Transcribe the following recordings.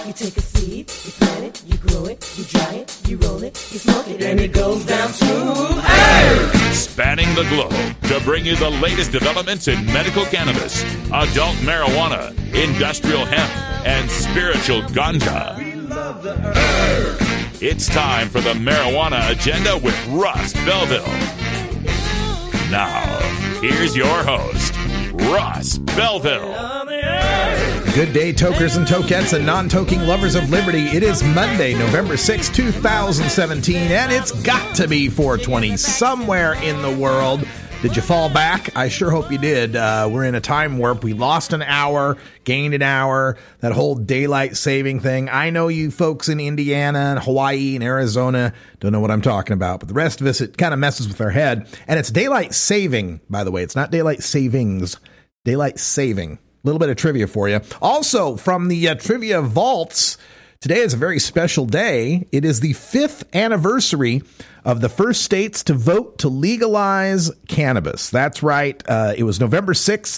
You take a seed, you plant it, you grow it, you dry it, you roll it, you smoke it, and it goes down smooth. Hey! Spanning the globe to bring you the latest developments in medical cannabis, adult marijuana, industrial hemp, and spiritual ganja. We love the herb. It's time for the Marijuana Agenda with Russ Belville. Now, here's your host, Russ Belville. Good day, tokers and tokettes and non-toking lovers of liberty. It is Monday, November 6, 2017, and it's got to be 420 somewhere in the world. Did you fall back? I sure hope you did. We're in a time warp. We lost an hour, gained an hour, that whole daylight saving thing. I know you folks in Indiana and Hawaii and Arizona don't know what I'm talking about, but the rest of us, it kind of messes with our head. And it's daylight saving, by the way. It's not daylight savings. Daylight saving. A little bit of trivia for you. Also, from the Trivia Vaults, today is a very special day. It is the 5th anniversary of the first states to vote to legalize cannabis. That's right. It was November 6,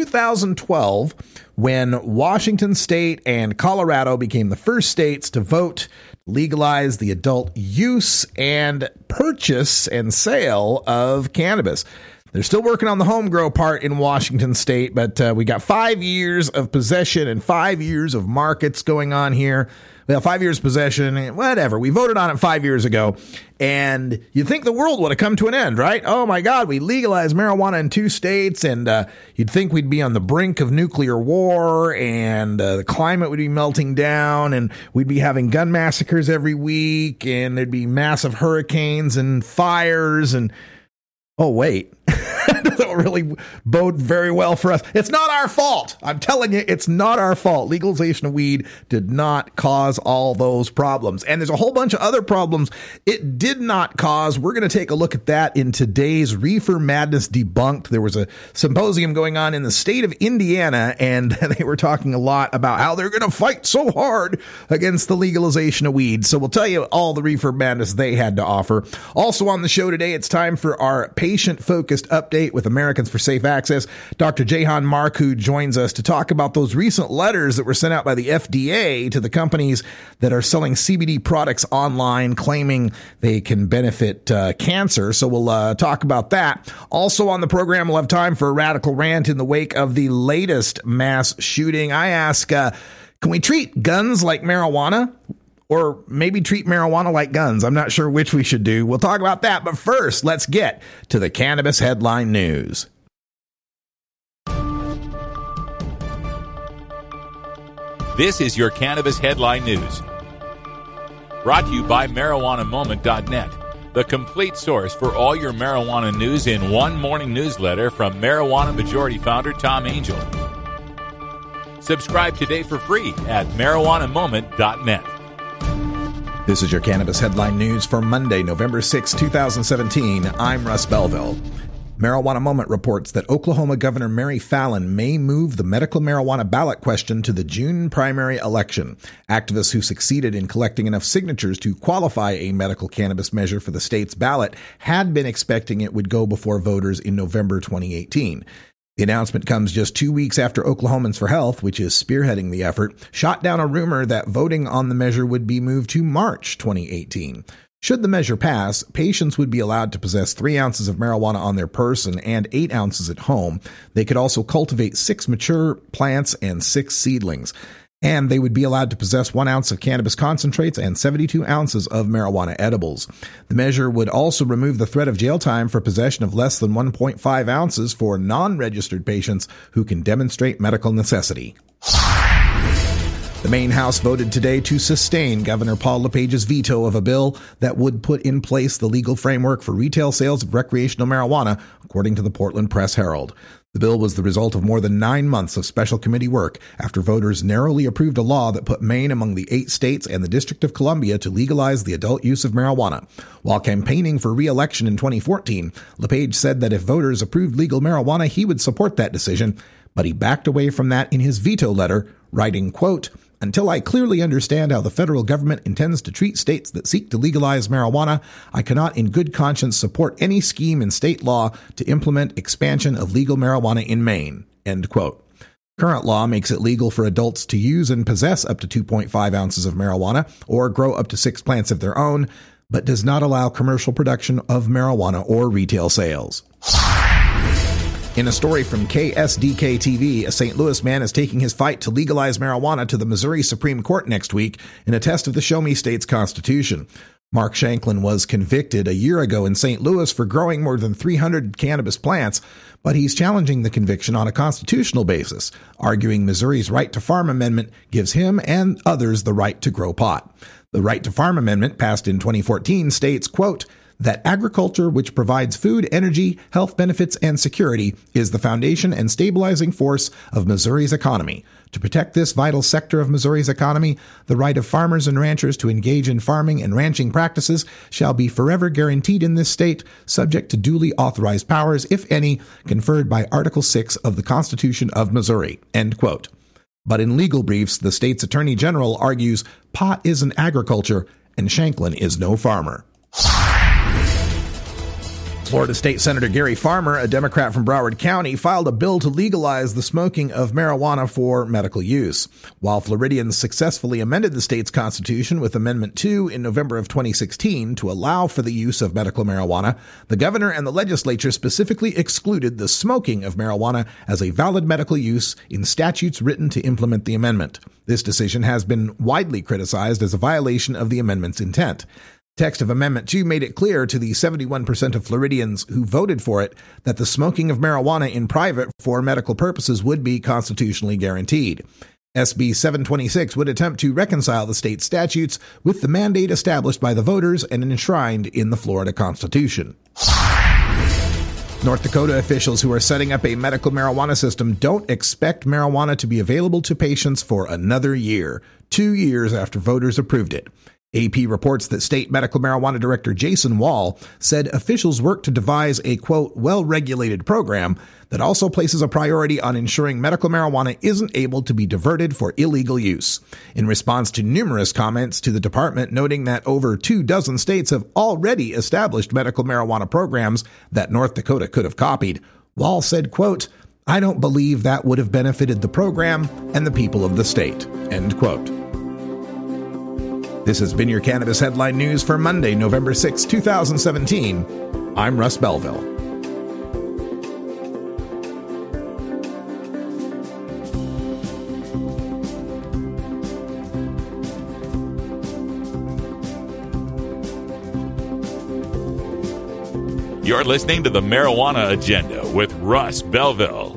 2012, when Washington State and Colorado became the first states to vote to legalize the adult use and purchase and sale of cannabis. They're still working on the home grow part in Washington State, but we got 5 years of possession and 5 years of markets going on here. Well, 5 years possession, whatever. We voted on it 5 years ago, and you'd think the world would have come to an end, right? Oh, my God, we legalized marijuana in 2 states, and you'd think we'd be on the brink of nuclear war, and the climate would be melting down, and we'd be having gun massacres every week, and there'd be massive hurricanes and fires, and oh, wait. That will really bode very well for us. It's not our fault. I'm telling you, it's not our fault. Legalization of weed did not cause all those problems. And there's a whole bunch of other problems it did not cause. We're going to take a look at that in today's Reefer Madness Debunked. There was a symposium going on in the state of Indiana, and they were talking a lot about how they're going to fight so hard against the legalization of weed. So we'll tell you all the Reefer Madness they had to offer. Also on the show today, it's time for our patient-focused update with Americans for Safe Access. Dr. Jahan Marku joins us to talk about those recent letters that were sent out by the FDA to the companies that are selling CBD products online, claiming they can benefit cancer. So we'll talk about that. Also on the program, we'll have time for a radical rant in the wake of the latest mass shooting. I ask, can we treat guns like marijuana? Or maybe treat marijuana like guns. I'm not sure which we should do. We'll talk about that. But first, let's get to the cannabis headline news. This is your Cannabis Headline News. Brought to you by MarijuanaMoment.net, the complete source for all your marijuana news in one morning newsletter from Marijuana Majority Founder Tom Angel. Subscribe today for free at MarijuanaMoment.net. This is your Cannabis Headline News for Monday, November 6, 2017. I'm Russ Belville. Marijuana Moment reports that Oklahoma Governor Mary Fallin may move the medical marijuana ballot question to the June primary election. Activists who succeeded in collecting enough signatures to qualify a medical cannabis measure for the state's ballot had been expecting it would go before voters in November 2018. The announcement comes just 2 weeks after Oklahomans for Health, which is spearheading the effort, shot down a rumor that voting on the measure would be moved to March 2018. Should the measure pass, patients would be allowed to possess 3 ounces of marijuana on their person and 8 ounces at home. They could also cultivate 6 mature plants and 6 seedlings. And they would be allowed to possess 1 ounce of cannabis concentrates and 72 ounces of marijuana edibles. The measure would also remove the threat of jail time for possession of less than 1.5 ounces for non-registered patients who can demonstrate medical necessity. The Maine House voted today to sustain Governor Paul LePage's veto of a bill that would put in place the legal framework for retail sales of recreational marijuana, according to the Portland Press-Herald. The bill was the result of more than 9 months of special committee work after voters narrowly approved a law that put Maine among the 8 states and the District of Columbia to legalize the adult use of marijuana. While campaigning for re-election in 2014, LePage said that if voters approved legal marijuana, he would support that decision, but he backed away from that in his veto letter, writing, quote, "Until I clearly understand how the federal government intends to treat states that seek to legalize marijuana, I cannot in good conscience support any scheme in state law to implement expansion of legal marijuana in Maine," end quote. Current law makes it legal for adults to use and possess up to 2.5 ounces of marijuana or grow up to 6 plants of their own, but does not allow commercial production of marijuana or retail sales. In a story from KSDK TV, a St. Louis man is taking his fight to legalize marijuana to the Missouri Supreme Court next week in a test of the Show Me State's Constitution. Mark Shanklin was convicted a year ago in St. Louis for growing more than 300 cannabis plants, but he's challenging the conviction on a constitutional basis, arguing Missouri's Right to Farm Amendment gives him and others the right to grow pot. The Right to Farm Amendment, passed in 2014, states, quote, that agriculture which provides food, energy, health benefits, and security is the foundation and stabilizing force of Missouri's economy. To protect this vital sector of Missouri's economy, the right of farmers and ranchers to engage in farming and ranching practices shall be forever guaranteed in this state, subject to duly authorized powers, if any, conferred by Article 6 of the Constitution of Missouri. End quote. But in legal briefs, the state's attorney general argues pot is an agriculture and Shanklin is no farmer. Florida State Senator Gary Farmer, a Democrat from Broward County, filed a bill to legalize the smoking of marijuana for medical use. While Floridians successfully amended the state's constitution with Amendment 2 in November of 2016 to allow for the use of medical marijuana, the governor and the legislature specifically excluded the smoking of marijuana as a valid medical use in statutes written to implement the amendment. This decision has been widely criticized as a violation of the amendment's intent. Text of Amendment 2 made it clear to the 71% of Floridians who voted for it that the smoking of marijuana in private for medical purposes would be constitutionally guaranteed. SB 726 would attempt to reconcile the state statutes with the mandate established by the voters and enshrined in the Florida Constitution. North Dakota officials who are setting up a medical marijuana system don't expect marijuana to be available to patients for another year, 2 years after voters approved it. AP reports that State Medical Marijuana Director Jason Wall said officials work to devise a, quote, well-regulated program that also places a priority on ensuring medical marijuana isn't able to be diverted for illegal use. In response to numerous comments to the department noting that over 24 states have already established medical marijuana programs that North Dakota could have copied, Wall said, quote, I don't believe that would have benefited the program and the people of the state, end quote. This has been your Cannabis Headline News for Monday, November 6, 2017. I'm Russ Belville. You're listening to the Marijuana Agenda with Russ Belville.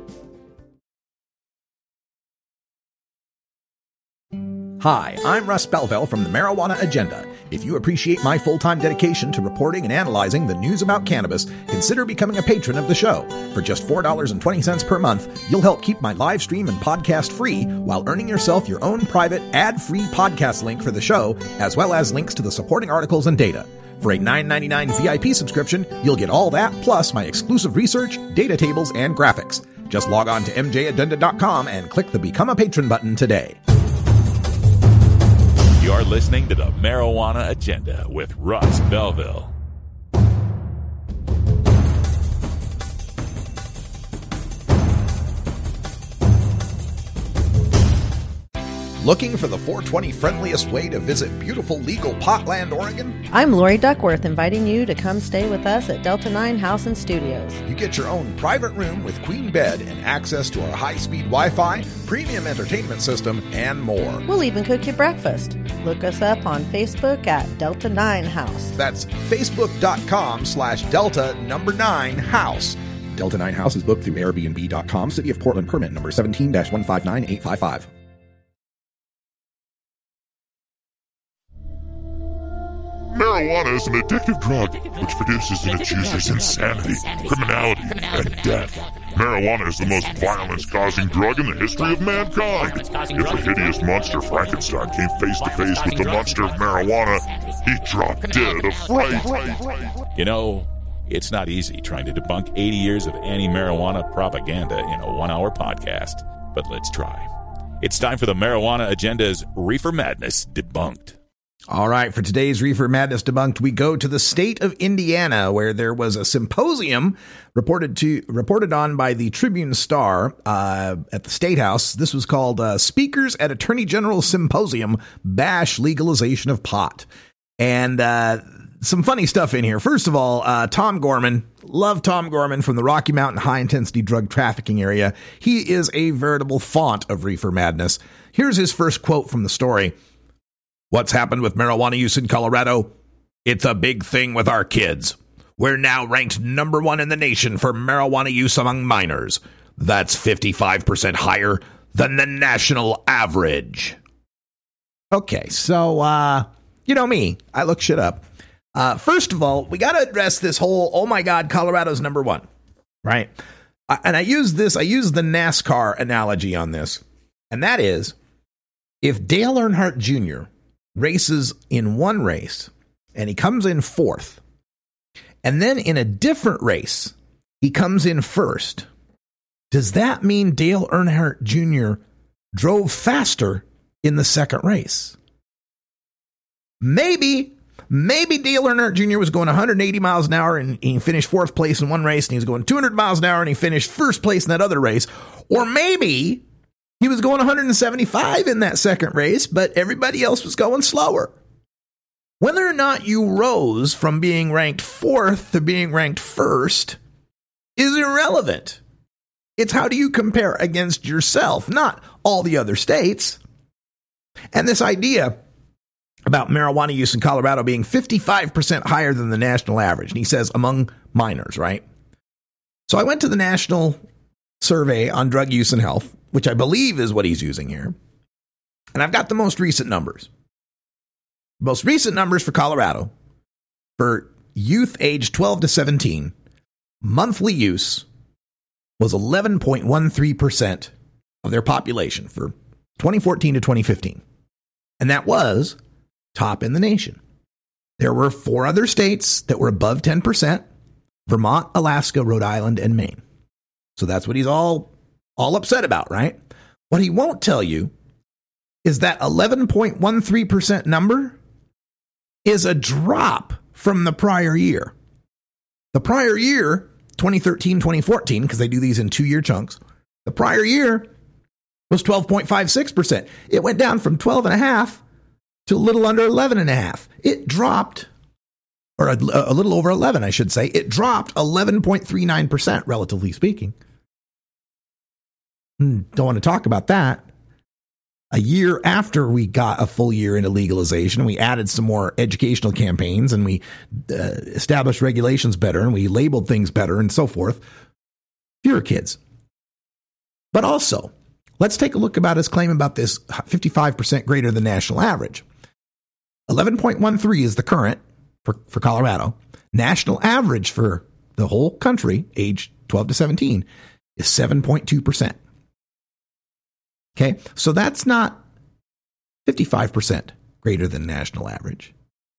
Hi, I'm Russ Belville from the Marijuana Agenda. If you appreciate my full-time dedication to reporting and analyzing the news about cannabis, consider becoming a patron of the show. For just $4.20 per month, you'll help keep my live stream and podcast free while earning yourself your own private ad-free podcast link for the show, as well as links to the supporting articles and data. For a $9.99 VIP subscription, you'll get all that, plus my exclusive research, data tables, and graphics. Just log on to mjagenda.com and click the Become a Patron button today. You're listening to the Marijuana Agenda with Russ Belville. Looking for the 420 friendliest way to visit beautiful legal Potland, Oregon? I'm Lori Duckworth, inviting you to come stay with us at Delta 9 House and Studios. You get your own private room with queen bed and access to our high-speed Wi-Fi, premium entertainment system, and more. We'll even cook you breakfast. Look us up on Facebook at Delta 9 House. That's facebook.com/Delta9House. Delta 9 House is booked through Airbnb.com. City of Portland permit number 17-159855. Marijuana is an addictive drug which produces in its users insanity, criminality, and death. Marijuana is the most violence-causing drug in the history of mankind. If the hideous monster Frankenstein came face-to-face with the monster of marijuana, he'd drop dead of fright. You know, it's not easy trying to debunk 80 years of anti-marijuana propaganda in a 1-hour podcast, but let's try. It's time for the Marijuana Agenda's Reefer Madness Debunked. All right, for today's Reefer Madness Debunked, we go to the state of Indiana, where there was a symposium reported on by the Tribune Star at the State House. This was called Speakers at Attorney General Symposium Bash Legalization of Pot. And some funny stuff in here. First of all, Tom Gorman. Love Tom Gorman from the Rocky Mountain high-intensity drug trafficking area. He is a veritable font of Reefer Madness. Here's his first quote from the story. What's happened with marijuana use in Colorado? It's a big thing with our kids. We're now ranked number 1 in the nation for marijuana use among minors. That's 55% higher than the national average. Okay, so, you know me. I look shit up. First of all, we got to address this whole, oh my God, Colorado's number 1, right? And I use the NASCAR analogy on this. And that is, if Dale Earnhardt Jr. races in one race and he comes in 4th, and then in a different race, he comes in 1st, does that mean Dale Earnhardt Jr. drove faster in the second race? Maybe Dale Earnhardt Jr. was going 180 miles an hour and he finished 4th place in one race, and he was going 200 miles an hour and he finished 1st place in that other race. Or maybe he was going 175 in that second race, but everybody else was going slower. Whether or not you rose from being ranked 4th to being ranked 1st is irrelevant. It's how do you compare against yourself, not all the other states. And this idea about marijuana use in Colorado being 55% higher than the national average, and he says among minors, right? So I went to the National Survey on Drug Use and Health, which I believe is what he's using here. And I've got the most recent numbers. Most recent numbers for Colorado for youth aged 12 to 17, monthly use was 11.13% of their population for 2014 to 2015. And that was top in the nation. There were 4 other states that were above 10%, Vermont, Alaska, Rhode Island, and Maine. So that's what he's all upset about, right? What he won't tell you is that 11.13% number is a drop from the prior year. The prior year, 2013, 2014, because they do these in 2-year chunks, the prior year was 12.56%. It went down from 12.5 to a little under 11.5. It dropped, or a little over 11, I should say. It dropped 11.39%, relatively speaking. Don't want to talk about that. A year after we got a full year into legalization, we added some more educational campaigns, and we established regulations better, and we labeled things better, and so forth. Fewer kids. But also, let's take a look about his claim about this 55% greater than national average. 11.13 is the current for Colorado. National average for the whole country, age 12 to 17, is 7.2%. Okay, so that's not 55% greater than national average.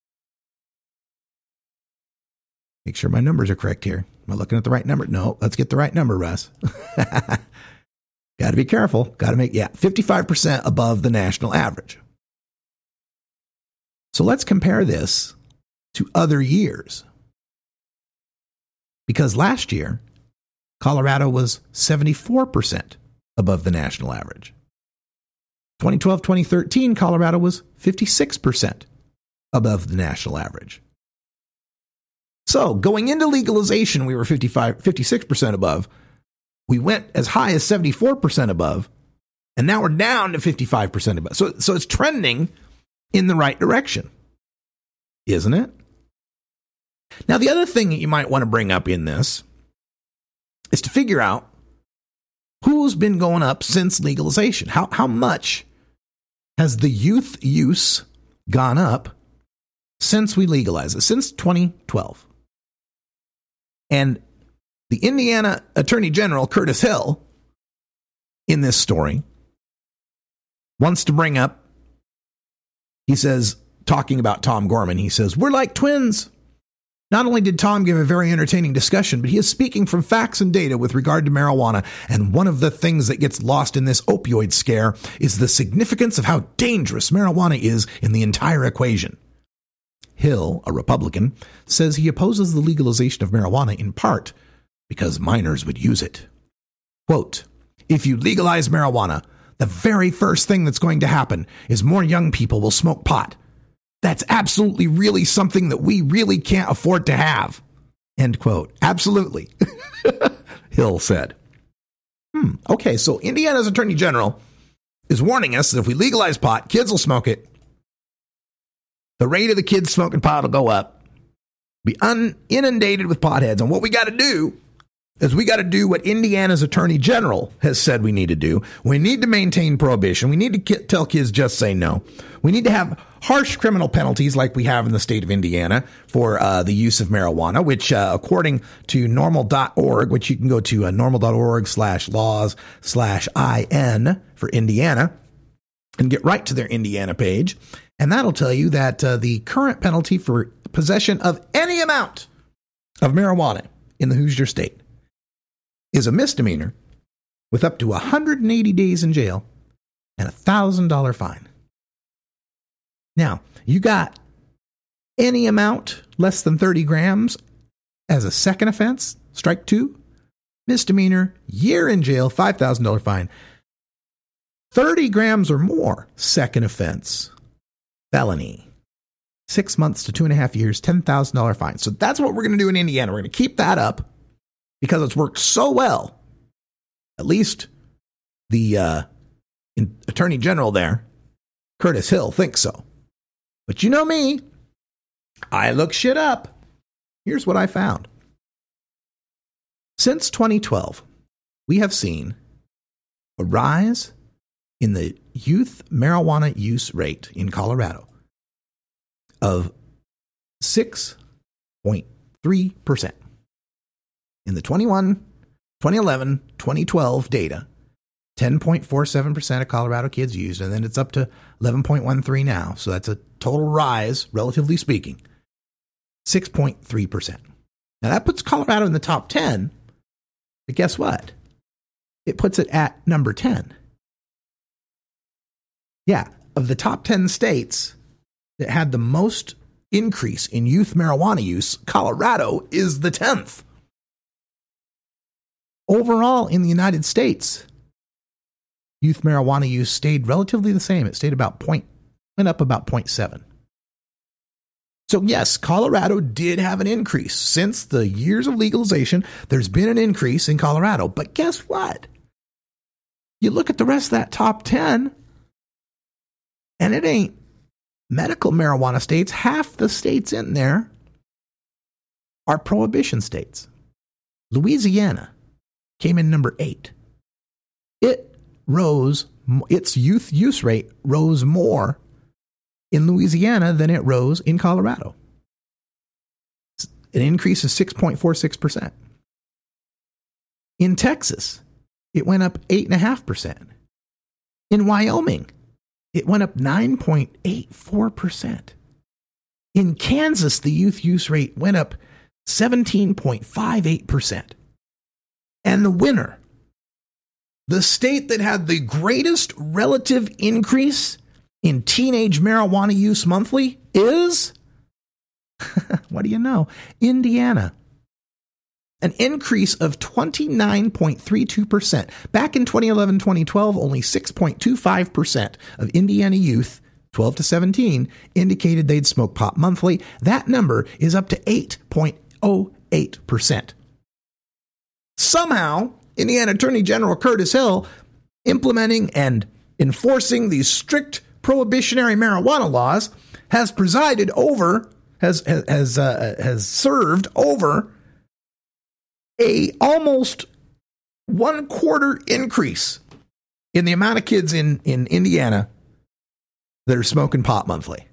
Make sure my numbers are correct here. Am I looking at the right number? No, let's get the right number, Russ. Got to be careful. Got to make, 55% above the national average. So let's compare this to other years. Because last year, Colorado was 74% above the national average. 2012-2013, Colorado was 56% above the national average. So going into legalization, we were 56% above. We went as high as 74% above, and now we're down to 55% above. So it's trending in the right direction, isn't it? Now, the other thing that you might want to bring up in this is to figure out who's been going up since legalization. How much has the youth use gone up since we legalized it, since 2012? And the Indiana Attorney General, Curtis Hill, in this story, wants to bring up, he says, talking about Tom Gorman, he says, we're like twins. Not only did Tom give a very entertaining discussion, but he is speaking from facts and data with regard to marijuana. And one of the things that gets lost in this opioid scare is the significance of how dangerous marijuana is in the entire equation. Hill, a Republican, says he opposes the legalization of marijuana in part because minors would use it. Quote, if you legalize marijuana, the very first thing that's going to happen is more young people will smoke pot. That's absolutely really something that we really can't afford to have. End quote. Absolutely. Hill said. Okay, so Indiana's Attorney General is warning us that if we legalize pot, kids will smoke it. The rate of the kids smoking pot will go up. Be inundated with potheads. And what we got to do is we got to do what Indiana's Attorney General has said we need to do. We need to maintain prohibition. We need to tell kids just say no. We need to have harsh criminal penalties like we have in the state of Indiana for the use of marijuana, which according to normal.org, which you can go to normal.org/laws/IN for Indiana and get right to their Indiana page. And that'll tell you that the current penalty for possession of any amount of marijuana in the Hoosier State is a misdemeanor with up to 180 days in jail and a $1,000 fine. Now, you got any amount less than 30 grams as a second offense, strike 2, misdemeanor, year in jail, $5,000 fine. 30 grams or more, second offense, felony, 6 months to 2.5 years, $10,000 fine. So that's what we're going to do in Indiana. We're going to keep that up because it's worked so well. At least the Attorney General there, Curtis Hill, thinks so. But you know me, I look shit up. Here's what I found. Since 2012, we have seen a rise in the youth marijuana use rate in Colorado of 6.3%. In the 2011, 2012 data, 10.47% of Colorado kids used, and then it's up to 11.13 now. So that's a total rise, relatively speaking, 6.3%. Now that puts Colorado in the top 10, but guess what? It puts it at number 10. Yeah, of the top 10 states that had the most increase in youth marijuana use, Colorado is the 10th. Overall, in the United States, youth marijuana use stayed relatively the same. It stayed went up about 0.7. So yes, Colorado did have an increase. Since the years of legalization, there's been an increase in Colorado. But guess what? You look at the rest of that top 10, and it ain't medical marijuana states. Half the states in there are prohibition states. Louisiana came in number 8. Its youth use rate rose more in Louisiana than it rose in Colorado. An increase of 6.46%. In Texas, it went up 8.5%. In Wyoming, it went up 9.84%. In Kansas, the youth use rate went up 17.58%. And the winner, the state that had the greatest relative increase in teenage marijuana use monthly is, what do you know? Indiana. An increase of 29.32%. Back in 2011-2012, only 6.25% of Indiana youth, 12 to 17, indicated they'd smoke pot monthly. That number is up to 8.08%. Somehow, Indiana Attorney General Curtis Hill, implementing and enforcing these strict prohibitionary marijuana laws, has presided over, has served over a almost 1/4 increase in the amount of kids in Indiana that are smoking pot monthly.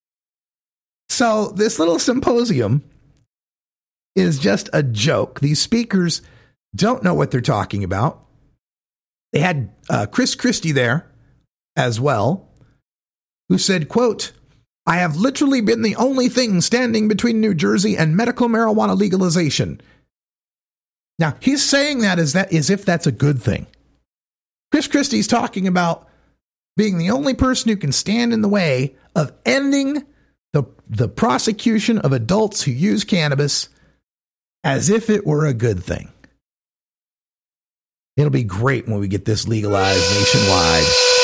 So this little symposium is just a joke. These speakers don't know what they're talking about. They had Chris Christie there as well, who said, quote, I have literally been the only thing standing between New Jersey and medical marijuana legalization. Now, he's saying that as if that's a good thing. Chris Christie's talking about being the only person who can stand in the way of ending the prosecution of adults who use cannabis as if it were a good thing. It'll be great when we get this legalized nationwide.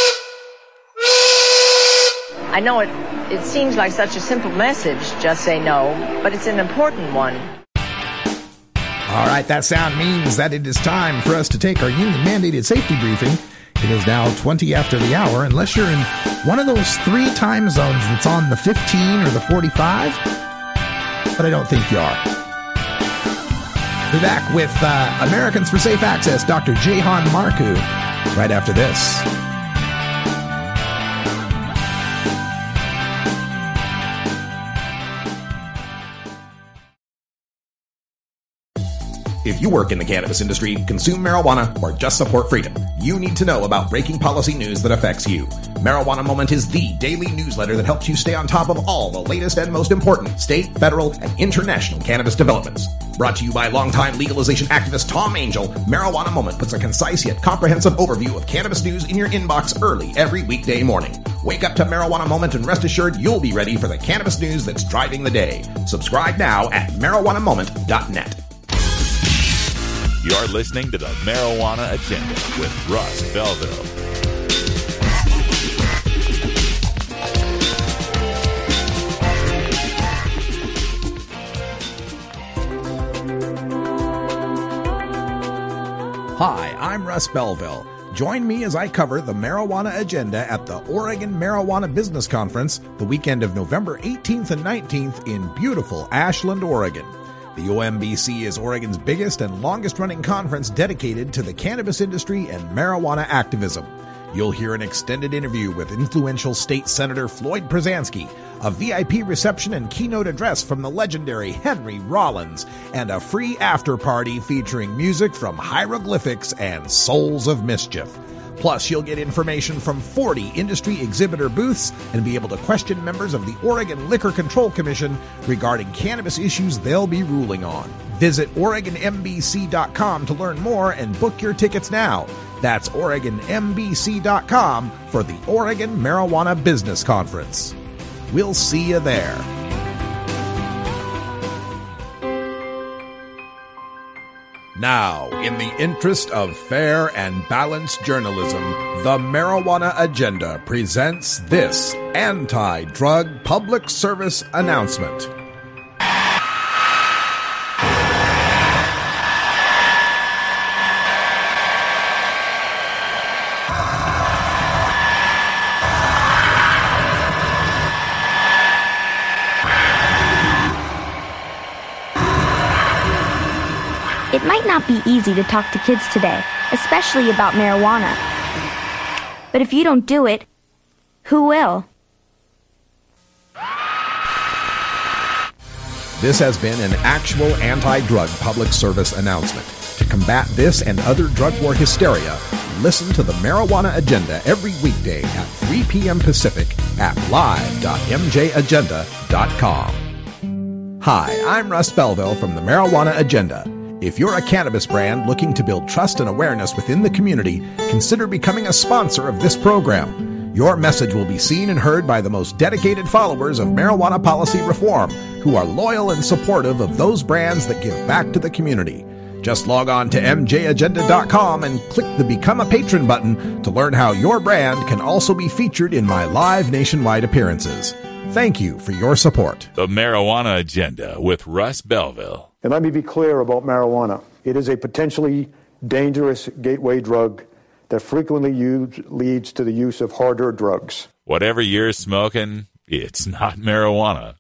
I know it seems like such a simple message, just say no, but it's an important one. All right, that sound means that it is time for us to take our union-mandated safety briefing. It is now 20 after the hour, unless you're in one of those 3 time zones that's on the 15 or the 45, but I don't think you are. We're back with Americans for Safe Access, Dr. Jehan Marku, right after this. If you work in the cannabis industry, consume marijuana, or just support freedom, you need to know about breaking policy news that affects you. Marijuana Moment is the daily newsletter that helps you stay on top of all the latest and most important state, federal, and international cannabis developments. Brought to you by longtime legalization activist Tom Angel, Marijuana Moment puts a concise yet comprehensive overview of cannabis news in your inbox early every weekday morning. Wake up to Marijuana Moment and rest assured you'll be ready for the cannabis news that's driving the day. Subscribe now at marijuanamoment.net. You're listening to the Marijuana Agenda with Russ Belville. Hi, I'm Russ Belville. Join me as I cover the marijuana agenda at the Oregon Marijuana Business Conference the weekend of November 18th and 19th in beautiful Ashland, Oregon. The OMBC is Oregon's biggest and longest-running conference dedicated to the cannabis industry and marijuana activism. You'll hear an extended interview with influential State Senator Floyd Przansky, a VIP reception and keynote address from the legendary Henry Rollins, and a free after-party featuring music from Hieroglyphics and Souls of Mischief. Plus, you'll get information from 40 industry exhibitor booths and be able to question members of the Oregon Liquor Control Commission regarding cannabis issues they'll be ruling on. Visit OregonMBC.com to learn more and book your tickets now. That's OregonMBC.com for the Oregon Marijuana Business Conference. We'll see you there. Now, in the interest of fair and balanced journalism, the Marijuana Agenda presents this anti-drug public service announcement. It might not be easy to talk to kids today, especially about marijuana. But if you don't do it, who will? This has been an actual anti-drug public service announcement. To combat this and other drug war hysteria, listen to the Marijuana Agenda every weekday at 3 p.m. Pacific at live.mjagenda.com. Hi, I'm Russ Belville from the Marijuana Agenda. If you're a cannabis brand looking to build trust and awareness within the community, consider becoming a sponsor of this program. Your message will be seen and heard by the most dedicated followers of marijuana policy reform, who are loyal and supportive of those brands that give back to the community. Just log on to mjagenda.com and click the Become a Patron button to learn how your brand can also be featured in my live nationwide appearances. Thank you for your support. The Marijuana Agenda with Russ Belville. And let me be clear about marijuana. It is a potentially dangerous gateway drug that frequently leads to the use of harder drugs. Whatever you're smoking, it's not marijuana.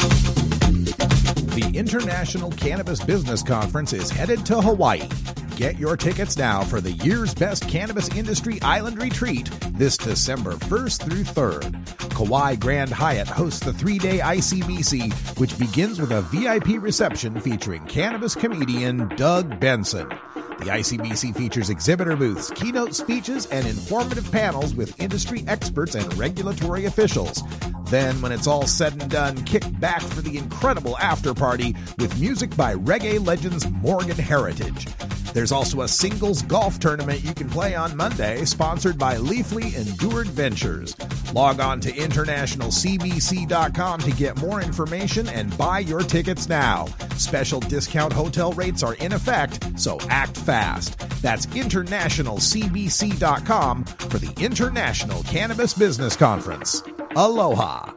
The International Cannabis Business Conference is headed to Hawaii. Get your tickets now for the year's best cannabis industry island retreat this December 1st through 3rd. Kauai Grand Hyatt hosts the 3-day ICBC, which begins with a VIP reception featuring cannabis comedian Doug Benson. The ICBC features exhibitor booths, keynote speeches, and informative panels with industry experts and regulatory officials. Then, when it's all said and done, kick back for the incredible after party with music by reggae legends Morgan Heritage. There's also a singles golf tournament you can play on Monday, sponsored by Leafly Endured Ventures. Log on to internationalcbc.com to get more information and buy your tickets now. Special discount hotel rates are in effect, so act fast. That's internationalcbc.com for the International Cannabis Business Conference. Aloha.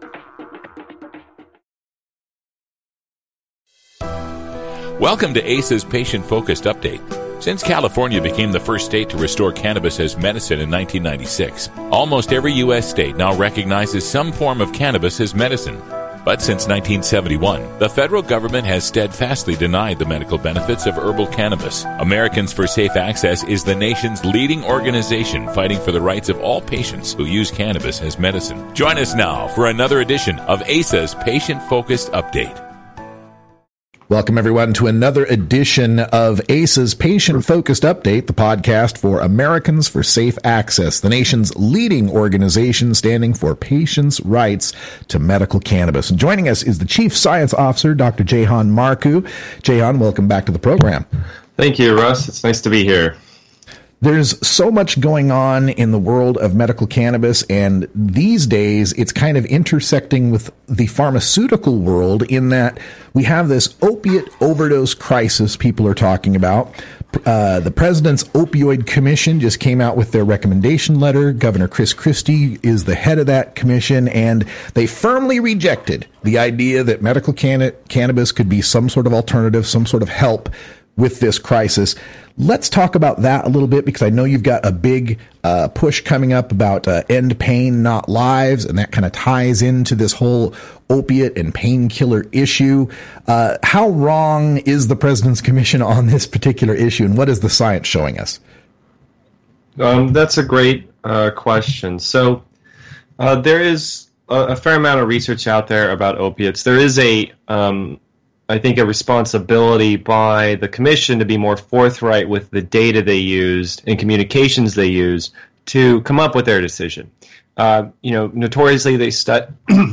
Welcome to ACE's Patient-Focused Update. Since California became the first state to restore cannabis as medicine in 1996, almost every U.S. state now recognizes some form of cannabis as medicine. But since 1971, the federal government has steadfastly denied the medical benefits of herbal cannabis. Americans for Safe Access is the nation's leading organization fighting for the rights of all patients who use cannabis as medicine. Join us now for another edition of ACE's Patient-Focused Update. Welcome, everyone, to another edition of ACE's Patient-Focused Update, the podcast for Americans for Safe Access, the nation's leading organization standing for patients' rights to medical cannabis. And joining us is the Chief Science Officer, Dr. Jehan Marku. Jehan, welcome back to the program. Thank you, Russ. It's nice to be here. There's so much going on in the world of medical cannabis, and these days it's kind of intersecting with the pharmaceutical world in that we have this opiate overdose crisis people are talking about. The President's Opioid Commission just came out with their recommendation letter. Governor Chris Christie is the head of that commission, and they firmly rejected the idea that medical cannabis could be some sort of alternative, some sort of help with this crisis. Let's talk about that a little bit, because I know you've got a big push coming up about End Pain, Not Lives, and that kind of ties into this whole opiate and painkiller issue. How wrong is the President's Commission on this particular issue, and what is the science showing us? That's a great question. So there is a fair amount of research out there about opiates. There is I think a responsibility by the commission to be more forthright with the data they used and communications they used to come up with their decision. Notoriously they cite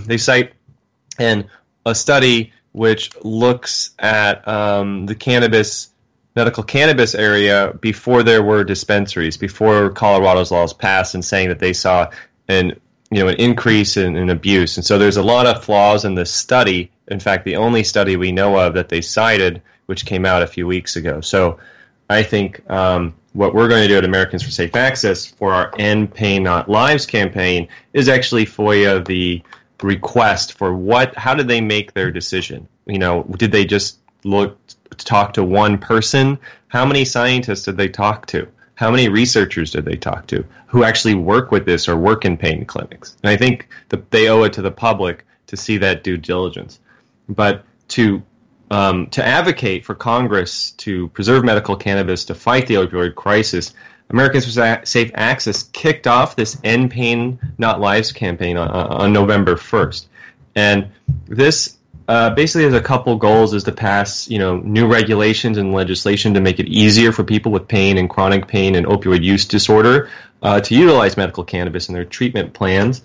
a study which looks at the medical cannabis area before there were dispensaries, before Colorado's laws passed, and saying that they saw an increase in abuse. And so there's a lot of flaws in this study. In fact, the only study we know of that they cited, which came out a few weeks ago. So I think what we're going to do at Americans for Safe Access for our End Pain, Not Lives campaign is actually FOIA the request for how did they make their decision? Did they just talk to one person? How many scientists did they talk to? How many researchers did they talk to who actually work with this or work in pain clinics? And I think that they owe it to the public to see that due diligence. But to advocate for Congress to preserve medical cannabis, to fight the opioid crisis, Americans for Safe Access kicked off this End Pain, Not Lives campaign on November 1st. And this basically has a couple goals: is to pass new regulations and legislation to make it easier for people with pain and chronic pain and opioid use disorder to utilize medical cannabis in their treatment plans.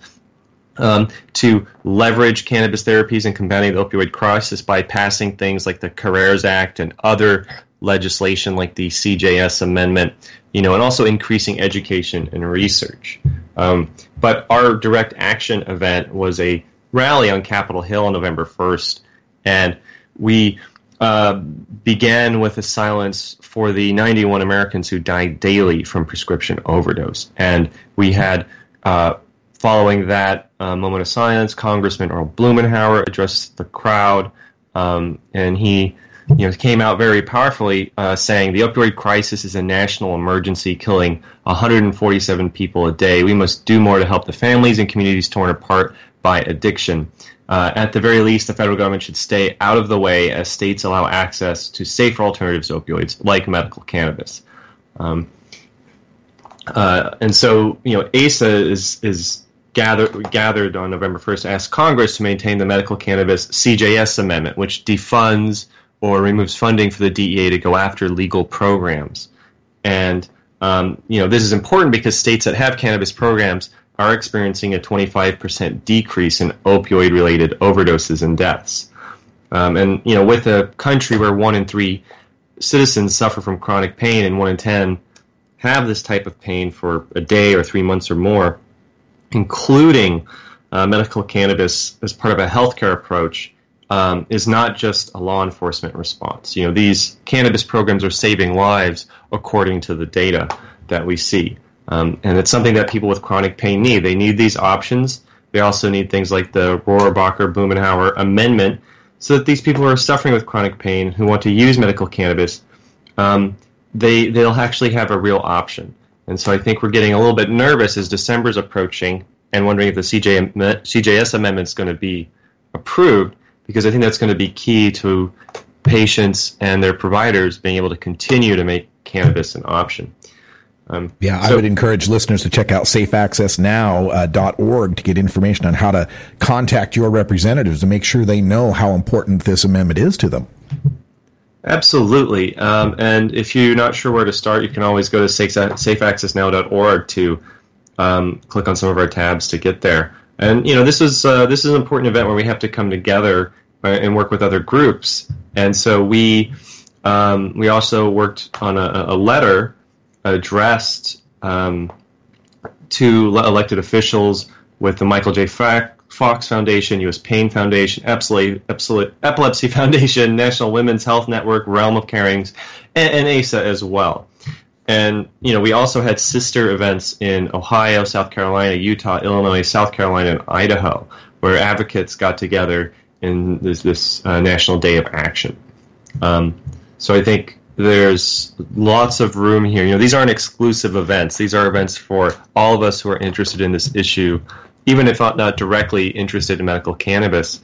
To leverage cannabis therapies in combating the opioid crisis by passing things like the CARERS Act and other legislation like the CJS Amendment, and also increasing education and research. But our direct action event was a rally on Capitol Hill on November 1st, and we began with a silence for the 91 Americans who died daily from prescription overdose. And we had following that moment of silence, Congressman Earl Blumenauer addressed the crowd, and he came out very powerfully saying the opioid crisis is a national emergency, killing 147 people a day. We must do more to help the families and communities torn apart by addiction. At the very least, the federal government should stay out of the way as states allow access to safer alternatives to opioids like medical cannabis. And so, ASA is gathered on November 1st to ask Congress to maintain the medical cannabis CJS amendment, which defunds or removes funding for the DEA to go after legal programs. And this is important because states that have cannabis programs are experiencing a 25% decrease in opioid-related overdoses and deaths. With a country where 1 in 3 citizens suffer from chronic pain and 1 in 10 have this type of pain for a day or 3 months or more, including medical cannabis as part of a healthcare approach, is not just a law enforcement response. These cannabis programs are saving lives according to the data that we see. And it's something that people with chronic pain need. They need these options. They also need things like the Rohrabacher-Blumenauer Amendment so that these people who are suffering with chronic pain who want to use medical cannabis, they'll actually have a real option. And so I think we're getting a little bit nervous as December's approaching and wondering if the CJS amendment is going to be approved, because I think that's going to be key to patients and their providers being able to continue to make cannabis an option. I would encourage listeners to check out safeaccessnow.org to get information on how to contact your representatives and make sure they know how important this amendment is to them. Absolutely. And if you're not sure where to start, you can always go to safeaccessnow.org to click on some of our tabs to get there. And this is an important event where we have to come together and work with other groups. And so we also worked on a letter addressed to elected officials with the Michael J. Fox Foundation, U.S. Pain Foundation, Epilepsy Foundation, National Women's Health Network, Realm of Carings, and ASA as well. And, we also had sister events in Ohio, South Carolina, Utah, Illinois, South Carolina, and Idaho, where advocates got together in this National Day of Action. So I think there's lots of room here. These aren't exclusive events. These are events for all of us who are interested in this issue, even if not directly interested in medical cannabis,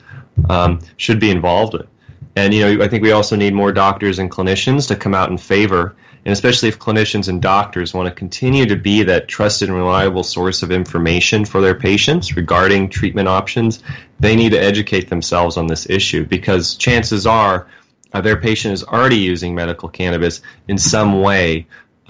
should be involved with. And, I think we also need more doctors and clinicians to come out in favor, and especially if clinicians and doctors want to continue to be that trusted and reliable source of information for their patients regarding treatment options, they need to educate themselves on this issue, because chances are their patient is already using medical cannabis in some way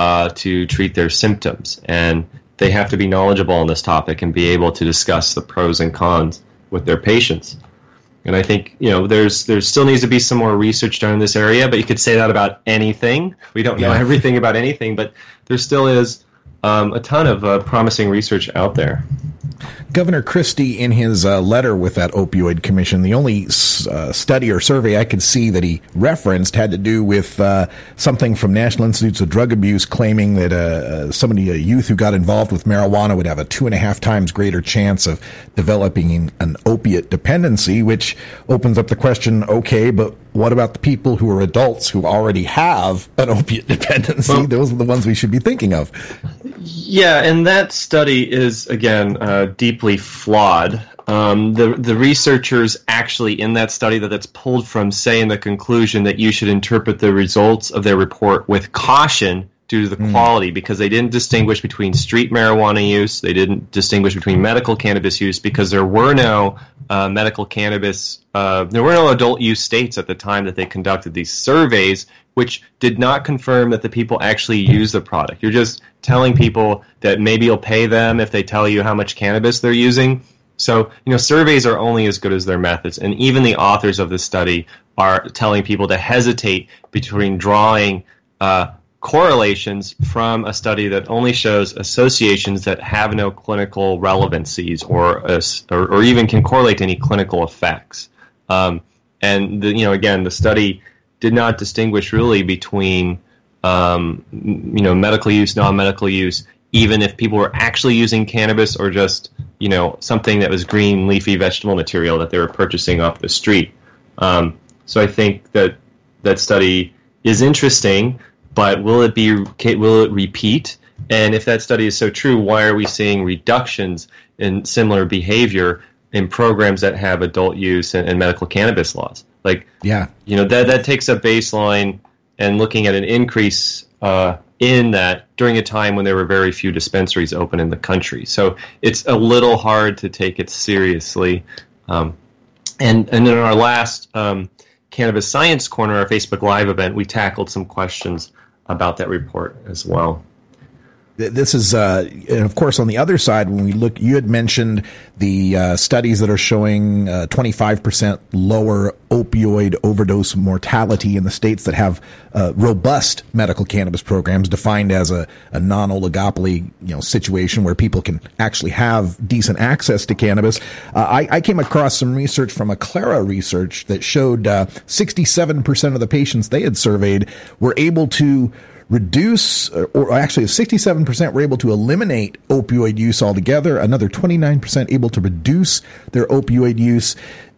to treat their symptoms, and they have to be knowledgeable on this topic and be able to discuss the pros and cons with their patients. And I think, there still needs to be some more research done in this area, but you could say that about anything. We don't know everything about anything, but there still is a ton of promising research out there. Governor Christie, in his letter with that opioid commission, the only study or survey I could see that he referenced had to do with something from National Institutes of Drug Abuse claiming that a youth who got involved with marijuana would have a 2.5 times greater chance of developing an opiate dependency, which opens up the question, okay, but what about the people who are adults who already have an opiate dependency? Well, those are the ones we should be thinking of. Yeah, and that study is, again, deeply flawed. The researchers actually in that study that's pulled from say in the conclusion that you should interpret the results of their report with caution due to the quality, because they didn't distinguish between street marijuana use, they didn't distinguish between medical cannabis use, because there were no medical cannabis, there were no adult use states at the time that they conducted these surveys, which did not confirm that the people actually use the product. You're just telling people that maybe you'll pay them if they tell you how much cannabis they're using. So, surveys are only as good as their methods, and even the authors of this study are telling people to hesitate between drawing correlations from a study that only shows associations that have no clinical relevancies or even can correlate to any clinical effects. And again, the study did not distinguish really between medical use, non-medical use, even if people were actually using cannabis or just something that was green leafy vegetable material that they were purchasing off the street. So I think that study is interesting. But will it repeat? And if that study is so true, why are we seeing reductions in similar behavior in programs that have adult use and medical cannabis laws? That takes a baseline and looking at an increase in that during a time when there were very few dispensaries open in the country. So it's a little hard to take it seriously. And in our last Cannabis Science Corner, our Facebook Live event, we tackled some questions about that report as well. This is, and of course, on the other side, when we look, you had mentioned the studies that are showing 25% lower opioid overdose mortality in the states that have robust medical cannabis programs, defined as a non-oligopoly, situation where people can actually have decent access to cannabis. I came across some research from Aclara Research that showed 67% of the patients they had surveyed were able to reduce, or actually 67% were able to eliminate opioid use altogether. Another 29% able to reduce their opioid use.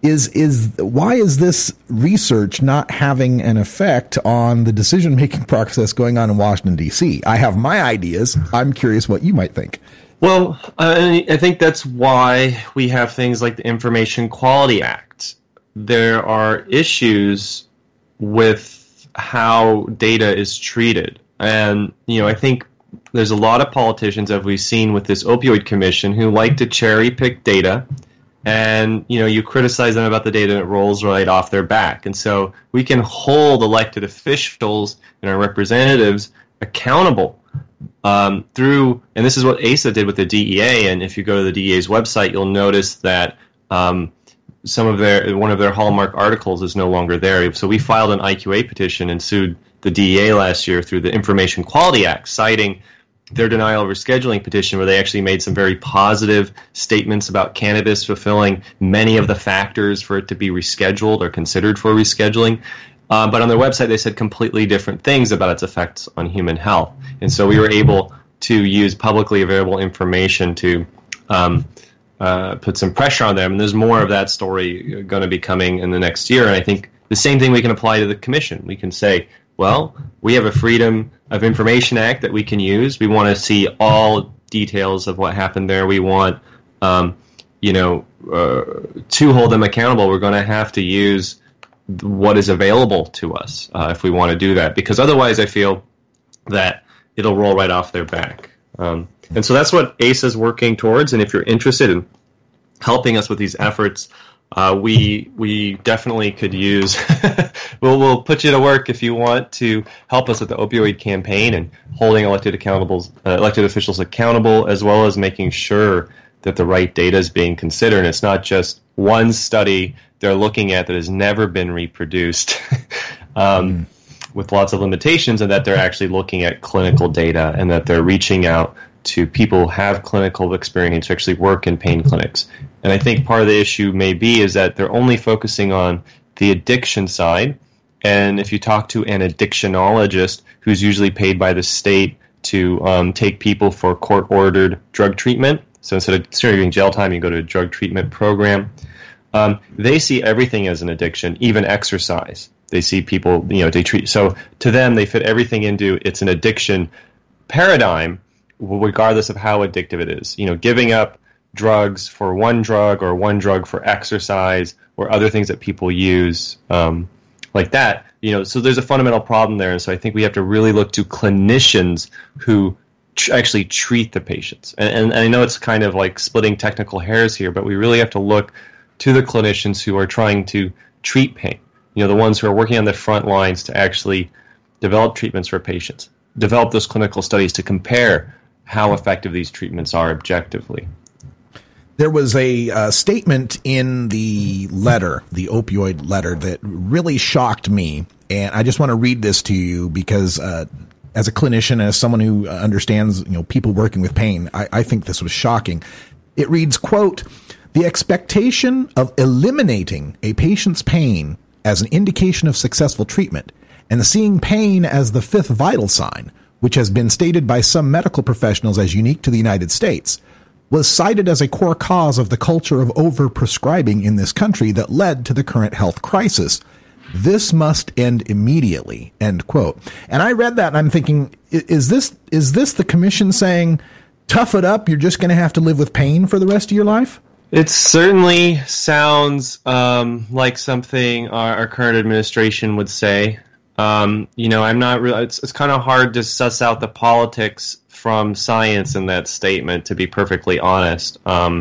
Why is this research not having an effect on the decision-making process going on in Washington, D.C.? I have my ideas. I'm curious what you might think. Well, I think that's why we have things like the Information Quality Act. There are issues with how data is treated. And, I think there's a lot of politicians, as we've seen with this opioid commission, who like to cherry pick data. And, you criticize them about the data and it rolls right off their back. And so we can hold elected officials and our representatives accountable through, and this is what ASA did with the DEA. And if you go to the DEA's website, you'll notice that one of their hallmark articles is no longer there. So we filed an IQA petition and sued the DEA last year through the Information Quality Act, citing their denial of rescheduling petition, where they actually made some very positive statements about cannabis fulfilling many of the factors for it to be rescheduled or considered for rescheduling. But on their website, they said completely different things about its effects on human health. And so we were able to use publicly available information to put some pressure on them. And there's more of that story going to be coming in the next year. And I think the same thing we can apply to the commission. We can say, well, we have a Freedom of Information Act that we can use. We want to see all details of what happened there. We want, to hold them accountable. We're going to have to use what is available to us if we want to do that, because otherwise I feel that it'll roll right off their back. And so that's what ASA is working towards. And if you're interested in helping us with these efforts, we definitely could use. we'll put you to work if you want to help us with the opioid campaign and holding elected officials accountable, as well as making sure that the right data is being considered. And it's not just one study they're looking at that has never been reproduced with lots of limitations, and that they're actually looking at clinical data and that they're reaching out to people who have clinical experience to actually work in pain clinics. And I think part of the issue may be is that they're only focusing on the addiction side. And if you talk to an addictionologist who's usually paid by the state to take people for court-ordered drug treatment, so instead of serving jail time, you go to a drug treatment program, they see everything as an addiction, even exercise. They see people, they treat. So to them, they fit everything into it's an addiction paradigm, regardless of how addictive it is. Giving up drugs for one drug or one drug for exercise or other things that people use like that. So there's a fundamental problem there. And so I think we have to really look to clinicians who actually treat the patients. And I know it's kind of like splitting technical hairs here, but we really have to look to the clinicians who are trying to treat pain. The ones who are working on the front lines to actually develop treatments for patients, develop those clinical studies to compare how effective these treatments are objectively. There was a statement in the letter, the opioid letter, that really shocked me. And I just want to read this to you because as a clinician, as someone who understands, people working with pain, I think this was shocking. It reads, quote, "The expectation of eliminating a patient's pain as an indication of successful treatment and seeing pain as the fifth vital sign, which has been stated by some medical professionals as unique to the United States, was cited as a core cause of the culture of over-prescribing in this country that led to the current health crisis. This must end immediately," end quote. And I read that and I'm thinking, is this the commission saying, tough it up, you're just going to have to live with pain for the rest of your life? It certainly sounds like something our current administration would say. I'm not really. It's kind of hard to suss out the politics from science in that statement, to be perfectly honest.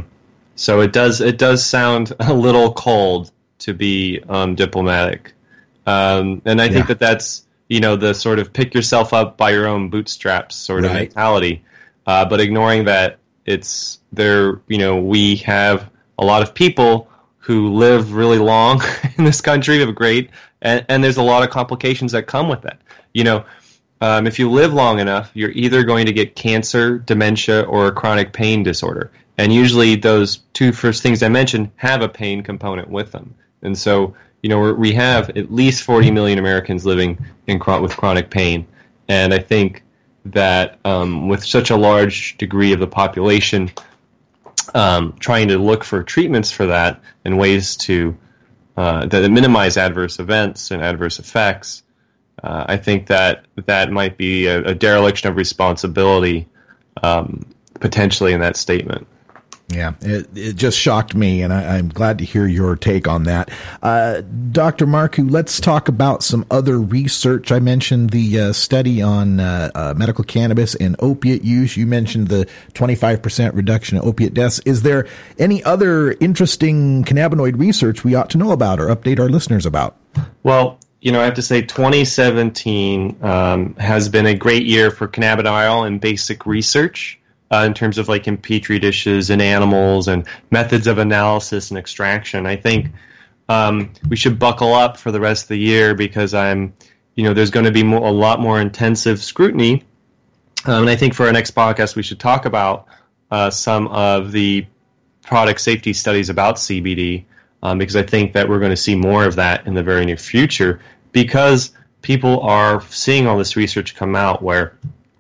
So it does sound a little cold, to be diplomatic. And I think that's the sort of pick yourself up by your own bootstraps sort of mentality, but ignoring that it's there. We have a lot of people who live really long in this country, live great, and there's a lot of complications that come with that. If you live long enough, you're either going to get cancer, dementia, or a chronic pain disorder. And usually those two first things I mentioned have a pain component with them. And so, we have at least 40 million Americans living with chronic pain. And I think that with such a large degree of the population trying to look for treatments for that and ways to that minimize adverse events and adverse effects, I think that might be a dereliction of responsibility potentially in that statement. Yeah, it just shocked me, and I'm glad to hear your take on that. Dr. Marcoux, let's talk about some other research. I mentioned the study on medical cannabis and opiate use. You mentioned the 25% reduction in opiate deaths. Is there any other interesting cannabinoid research we ought to know about or update our listeners about? Well, I have to say 2017 has been a great year for cannabidiol and basic research. In terms of in petri dishes and animals and methods of analysis and extraction. I think we should buckle up for the rest of the year because there's going to be a lot more intensive scrutiny. And I think for our next podcast, we should talk about some of the product safety studies about CBD because I think that we're going to see more of that in the very near future because people are seeing all this research come out where,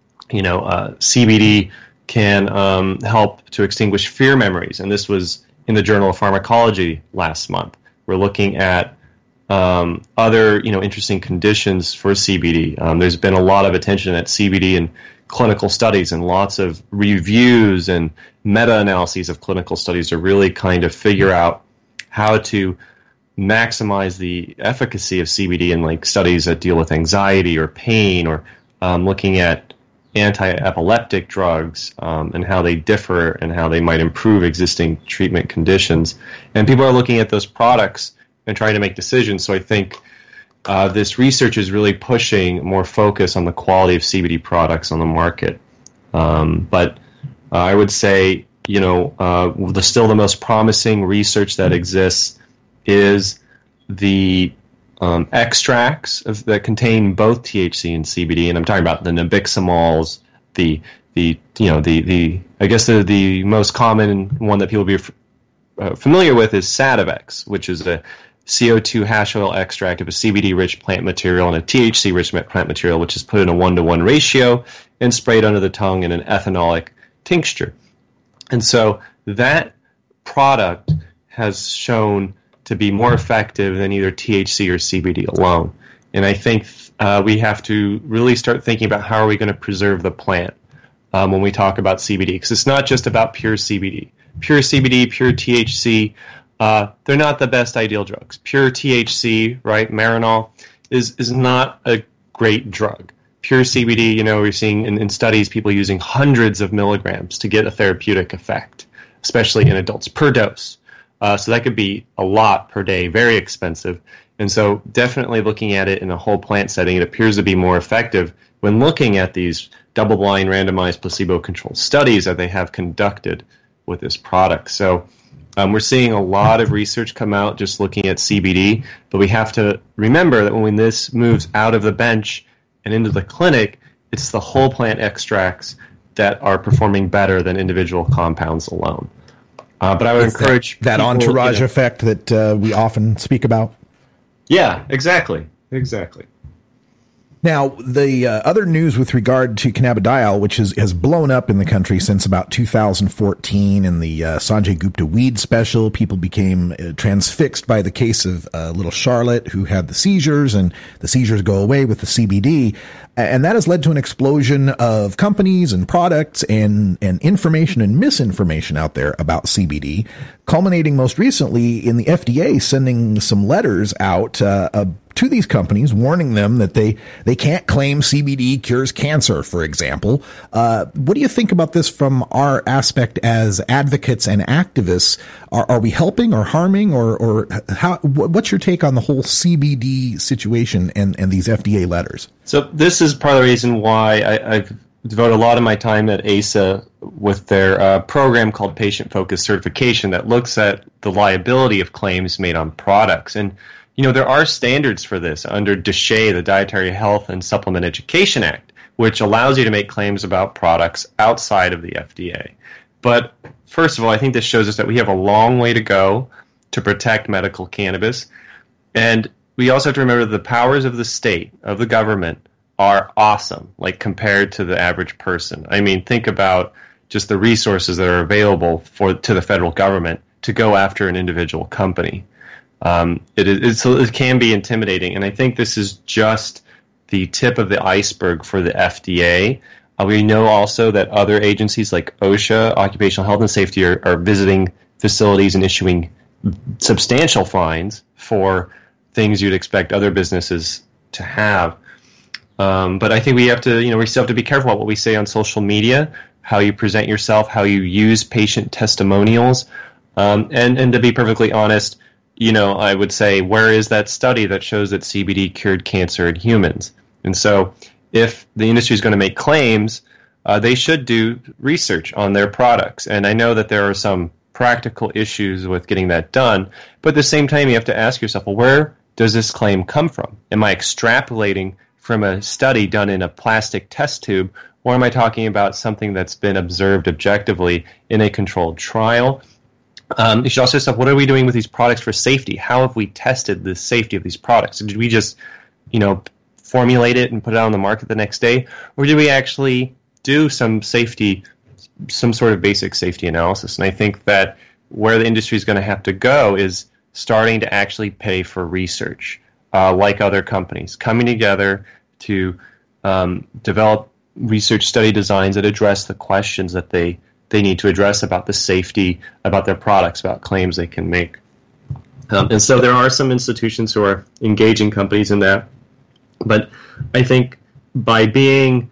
CBD can help to extinguish fear memories. And this was in the Journal of Pharmacology last month. We're looking at other, interesting conditions for CBD. There's been a lot of attention at CBD in clinical studies and lots of reviews and meta-analyses of clinical studies to really kind of figure out how to maximize the efficacy of CBD in studies that deal with anxiety or pain or looking at anti-epileptic drugs and how they differ and how they might improve existing treatment conditions. And people are looking at those products and trying to make decisions. So I think this research is really pushing more focus on the quality of CBD products on the market. But I would say, still the most promising research that exists is the extracts that contain both THC and CBD, and I'm talking about the nabiximols, the most common one that people be familiar with is Sativex, which is a CO2 hash oil extract of a CBD-rich plant material and a THC-rich plant material, which is put in a 1-to-1 ratio and sprayed under the tongue in an ethanolic tincture. And so that product has shown to be more effective than either THC or CBD alone. And I think we have to really start thinking about how are we going to preserve the plant when we talk about CBD, because it's not just about pure CBD. Pure CBD, pure THC, they're not the best ideal drugs. Pure THC, right, Marinol, is not a great drug. Pure CBD, we're seeing in studies people using hundreds of milligrams to get a therapeutic effect, especially in adults, per dose. So that could be a lot per day, very expensive. And so definitely looking at it in a whole plant setting, it appears to be more effective when looking at these double-blind, randomized, placebo-controlled studies that they have conducted with this product. So we're seeing a lot of research come out just looking at CBD, but we have to remember that when this moves out of the bench and into the clinic, it's the whole plant extracts that are performing better than individual compounds alone. But I would encourage that people, entourage effect that we often speak about. Yeah, exactly. Now, the other news with regard to cannabidiol, which has blown up in the country since about 2014 in the Sanjay Gupta weed special, people became transfixed by the case of little Charlotte who had the seizures, and the seizures go away with the CBD. And that has led to an explosion of companies and products and information and misinformation out there about CBD, culminating most recently in the FDA sending some letters out to these companies, warning them that they can't claim CBD cures cancer, for example. What do you think about this from our aspect as advocates and activists? Are we helping or harming, or how? What's your take on the whole CBD situation and these FDA letters? So this is part of the reason why I've devoted a lot of my time at ASA with their program called Patient-Focused Certification that looks at the liability of claims made on products. And there are standards for this under DSHEA, the Dietary Health and Supplement Education Act, which allows you to make claims about products outside of the FDA. But first of all, I think this shows us that we have a long way to go to protect medical cannabis. And we also have to remember that the powers of the state, of the government, are awesome, like compared to the average person. I mean, think about just the resources that are available to the federal government to go after an individual company. It can be intimidating, and I think this is just the tip of the iceberg for the FDA. We know also that other agencies like OSHA, Occupational Health and Safety, are visiting facilities and issuing substantial fines for things you'd expect other businesses to have. But I think we still have to be careful about what we say on social media, how you present yourself, how you use patient testimonials, and to be perfectly honest, I would say, where is that study that shows that CBD cured cancer in humans? And so if the industry is going to make claims, they should do research on their products. And I know that there are some practical issues with getting that done, but at the same time, you have to ask yourself, well, where does this claim come from? Am I extrapolating from a study done in a plastic test tube, or am I talking about something that's been observed objectively in a controlled trial? You should also ask, what are we doing with these products for safety? How have we tested the safety of these products? Did we just, formulate it and put it out on the market the next day? Or did we actually do some sort of basic safety analysis? And I think that where the industry is going to have to go is starting to actually pay for research, like other companies, coming together to develop research study designs that address the questions that they need to address about the safety, about their products, about claims they can make. And so there are some institutions who are engaging companies in that. But I think I think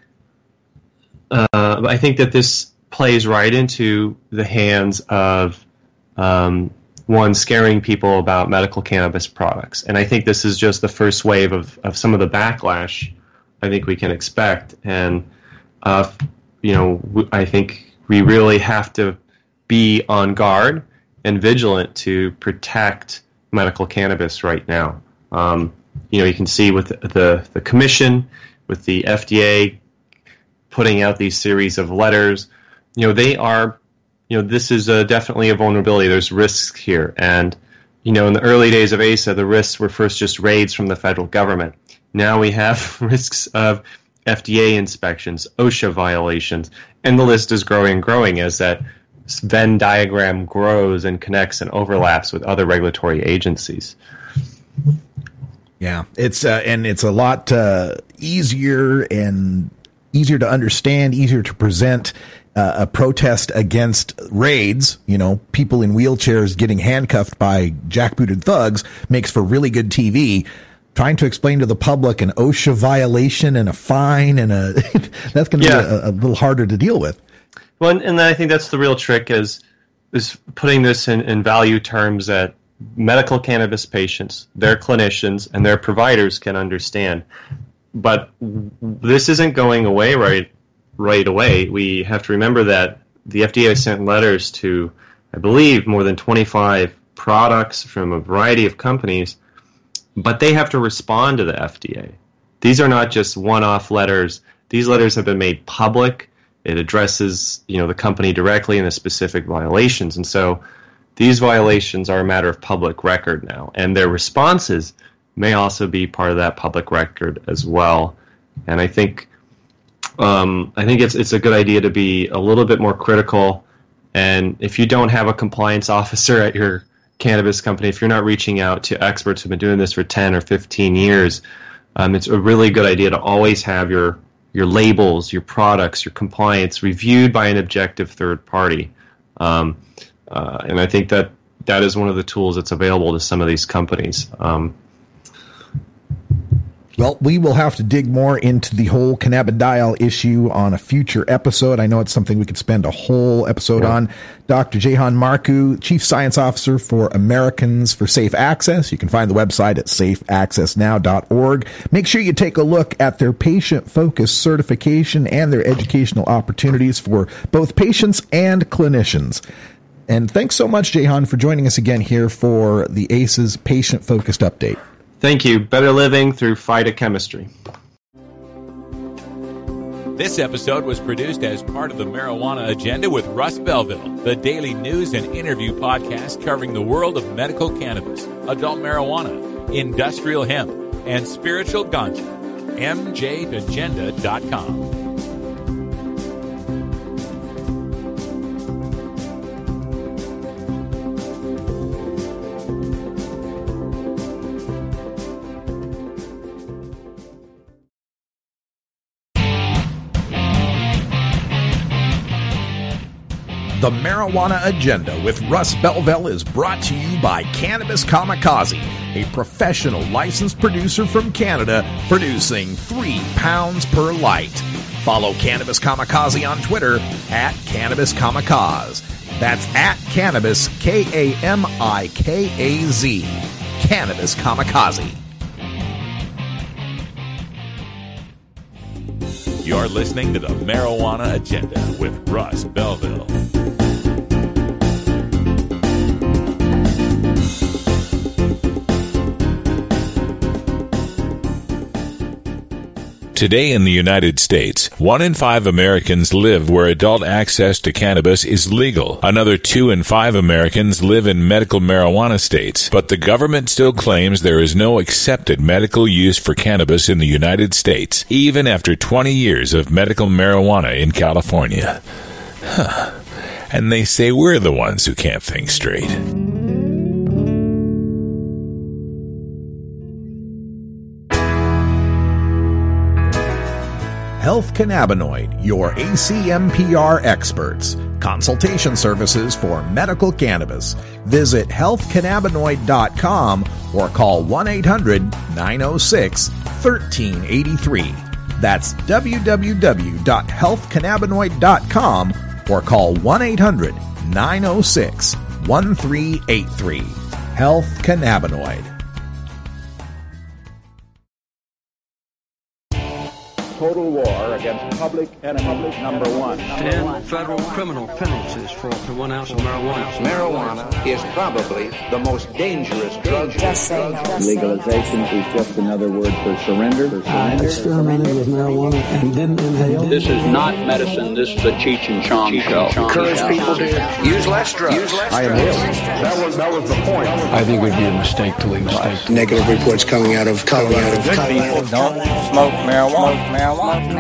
that this plays right into the hands of one scaring people about medical cannabis products. And I think this is just the first wave of some of the backlash I think we can expect. And, I think we really have to be on guard and vigilant to protect medical cannabis right now. You can see with the commission, with the FDA putting out these series of letters, they are, this is definitely a vulnerability. There's risks here. And, in the early days of ASA, the risks were first just raids from the federal government. Now we have risks of FDA inspections, OSHA violations, and the list is growing and growing as that Venn diagram grows and connects and overlaps with other regulatory agencies. Yeah, it's a lot easier to understand, easier to present a protest against raids. People in wheelchairs getting handcuffed by jackbooted thugs makes for really good TV. Trying to explain to the public an OSHA violation and a fine that's going to be a little harder to deal with. Well, and I think that's the real trick is putting this in value terms that medical cannabis patients, their clinicians, and their providers can understand. But this isn't going away right away. We have to remember that the FDA sent letters to, I believe, more than 25 products from a variety of companies, but they have to respond to the FDA. These are not just one-off letters. These letters have been made public. It addresses, the company directly and the specific violations. And so these violations are a matter of public record now, and their responses may also be part of that public record as well. And I think it's a good idea to be a little bit more critical. And if you don't have a compliance officer at your cannabis company, if you're not reaching out to experts who've been doing this for 10 or 15 years, it's a really good idea to always have your labels, your products, your compliance reviewed by an objective third party. And I think that is one of the tools that's available to some of these companies. Well, we will have to dig more into the whole cannabidiol issue on a future episode. I know it's something we could spend a whole episode on. Dr. Jehan Marku, Chief Science Officer for Americans for Safe Access. You can find the website at safeaccessnow.org. Make sure you take a look at their patient-focused certification and their educational opportunities for both patients and clinicians. And thanks so much, Jehan, for joining us again here for the ACE's patient-focused update. Thank you. Better living through phytochemistry. This episode was produced as part of the Marijuana Agenda with Russ Belville, the daily news and interview podcast covering the world of medical cannabis, adult marijuana, industrial hemp, and spiritual ganja. MJAgenda.com. The Marijuana Agenda with Russ Belville is brought to you by Cannabis Kamikaze, a professional licensed producer from Canada producing 3 pounds per light. Follow Cannabis Kamikaze on Twitter at Cannabis Kamikaze. That's at Cannabis, Kamikaze. Cannabis Kamikaze. You're listening to the Marijuana Agenda with Russ Belville. Today in the United States, 1 in 5 Americans live where adult access to cannabis is legal. Another 2 in 5 Americans live in medical marijuana states, but the government still claims there is no accepted medical use for cannabis in the United States, even after 20 years of medical marijuana in California. And they say we're the ones who can't think straight. Health Cannabinoid, your ACMPR experts. Consultation services for medical cannabis. Visit healthcannabinoid.com or call 1-800-906-1383. That's www.healthcannabinoid.com or call 1-800-906-1383. Health Cannabinoid. Total war against public enemy number one. 10 federal criminal penalties for up to 1 ounce of marijuana. Marijuana is probably the most dangerous drug. Just say no. Legalization is just another word for surrender. I experimented with marijuana and didn't inhale. This is not medicine. This is a Cheech and Chong show. Encourage people to use less drugs. I am here. That was the point. I think it would be a mistake to legalize. Negative reports coming out of Colorado. Good people don't smoke marijuana.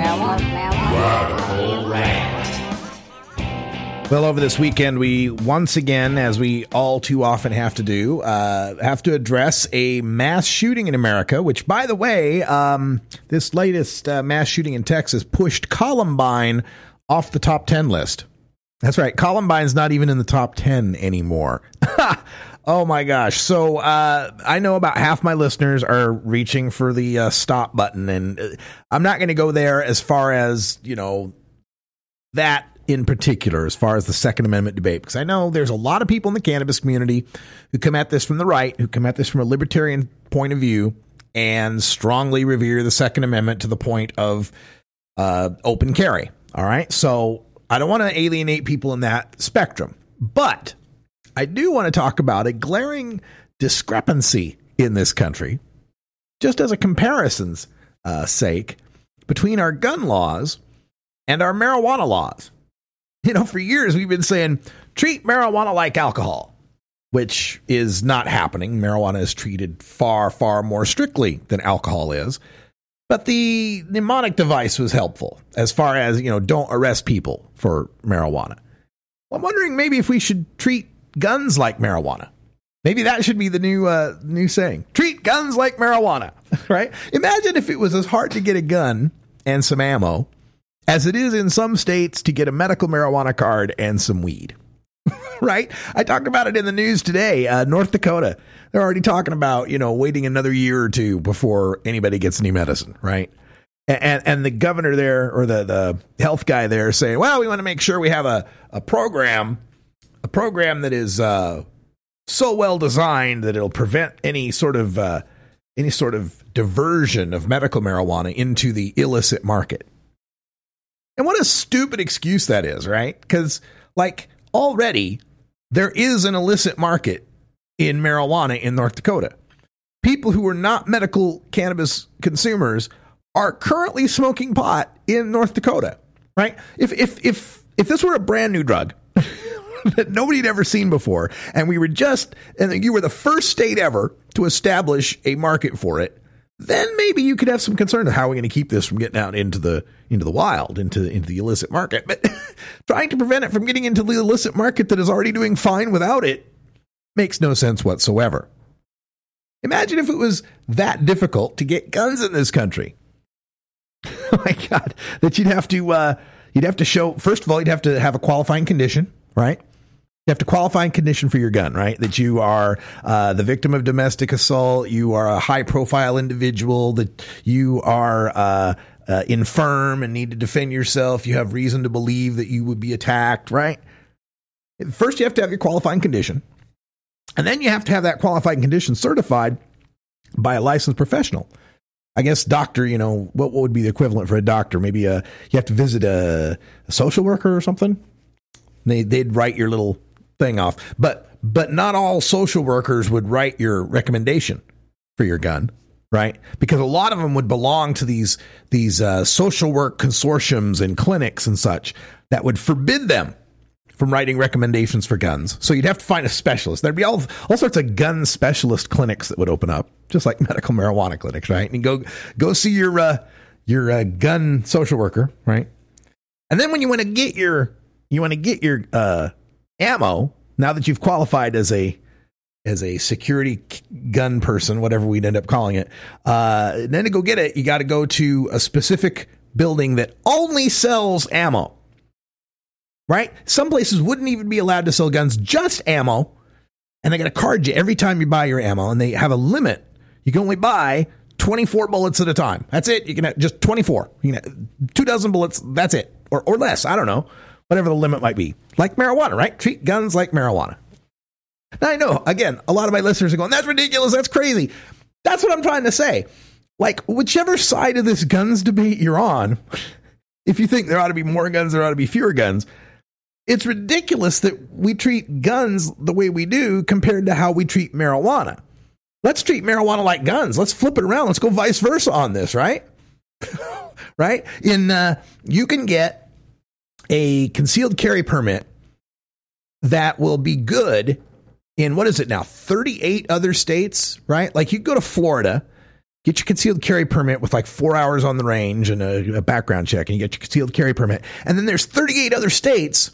Well, over this weekend, we once again, as we all too often have to do, have to address a mass shooting in America, which, by the way, this latest mass shooting in Texas pushed Columbine off the top 10 list. That's right. Columbine's not even in the top 10 anymore. Oh, my gosh. So I know about half my listeners are reaching for the stop button, and I'm not going to go there as far as, that in particular, as far as the Second Amendment debate, because I know there's a lot of people in the cannabis community who come at this from the right, who come at this from a libertarian point of view and strongly revere the Second Amendment to the point of open carry. All right. So I don't want to alienate people in that spectrum, but I do want to talk about a glaring discrepancy in this country, just as a comparison's sake, between our gun laws and our marijuana laws. For years we've been saying, treat marijuana like alcohol, which is not happening. Marijuana is treated far, far more strictly than alcohol is. But the mnemonic device was helpful as far as, don't arrest people for marijuana. I'm wondering maybe if we should treat guns like marijuana. Maybe that should be the new saying. Treat guns like marijuana, right? Imagine if it was as hard to get a gun and some ammo as it is in some states to get a medical marijuana card and some weed. right? I talked about it in the news today. North Dakota, they're already talking about, waiting another year or two before anybody gets any medicine, right? And the governor there, or the health guy there, saying, well, we want to make sure we have a program that is so well designed that it'll prevent any sort of diversion of medical marijuana into the illicit market. And what a stupid excuse that is, right? Because, already there is an illicit market in marijuana in North Dakota. People who are not medical cannabis consumers are currently smoking pot in North Dakota, right? If this were a brand new drug that nobody had ever seen before, and you were the first state ever to establish a market for it, then maybe you could have some concern of how we're going to keep this from getting out into the wild, into the illicit market. But trying to prevent it from getting into the illicit market that is already doing fine without it makes no sense whatsoever. Imagine if it was that difficult to get guns in this country. Oh my God, that you'd have to show, first of all, you'd have to have a qualifying condition, right? You have to qualify a condition for your gun, right? That you are the victim of domestic assault, you are a high-profile individual, that you are infirm and need to defend yourself, you have reason to believe that you would be attacked, right? First, you have to have your qualifying condition, and then you have to have that qualifying condition certified by a licensed professional. I guess doctor, what would be the equivalent for a doctor? Maybe you have to visit a social worker or something. They'd write your little thing off, but not all social workers would write your recommendation for your gun, right? Because a lot of them would belong to these social work consortiums and clinics and such that would forbid them from writing recommendations for guns. So you'd have to find a specialist. There'd be all sorts of gun specialist clinics that would open up, just like medical marijuana clinics, right? And go see your gun social worker, right? And then when you want to get your ammo, now that you've qualified as a security gun person, whatever we'd end up calling it, then to go get it, you got to go to a specific building that only sells ammo, right? Some places wouldn't even be allowed to sell guns, just ammo, and they got to card you every time you buy your ammo, and they have a limit. You can only buy 24 bullets at a time. That's it. You can have just 24. You can have 24 bullets. That's it, or less. I don't know. Whatever the limit might be. Like marijuana, right? Treat guns like marijuana. Now, I know, again, a lot of my listeners are going, that's ridiculous, that's crazy. That's what I'm trying to say. Whichever side of this guns debate you're on, if you think there ought to be more guns, there ought to be fewer guns, it's ridiculous that we treat guns the way we do compared to how we treat marijuana. Let's treat marijuana like guns. Let's flip it around. Let's go vice versa on this, right? Right? You can get a concealed carry permit that will be good in, what is it now, 38 other states, right? Like, you go to Florida, get your concealed carry permit with 4 hours on the range and a background check, and you get your concealed carry permit. And then there's 38 other states,